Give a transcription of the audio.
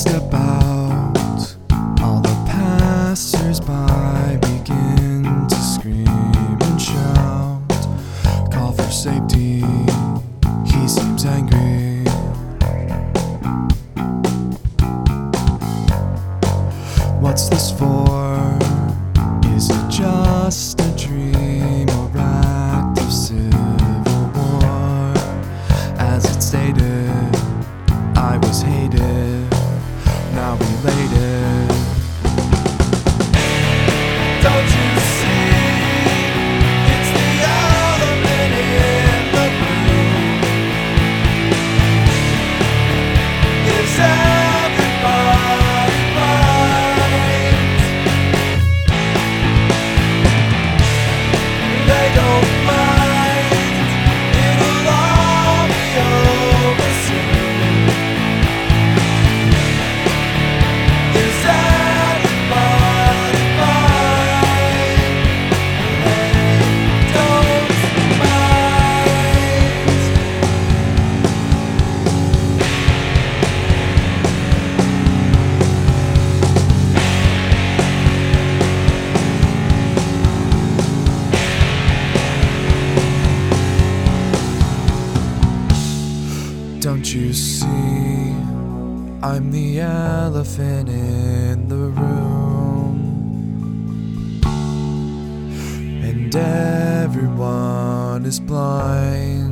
step out, all the passers-by begin to scream and shout, call for safety, he seems angry. What's this for? Is it just a dream or act of civil war? As it stated, I was hated, now related. Don't you see? It's the element in the room. Is everybody right? They don't mind, it'll all be over soon. Is everybody fine? They don't mind. Don't you see? I'm the elephant in the room, and everyone is blind.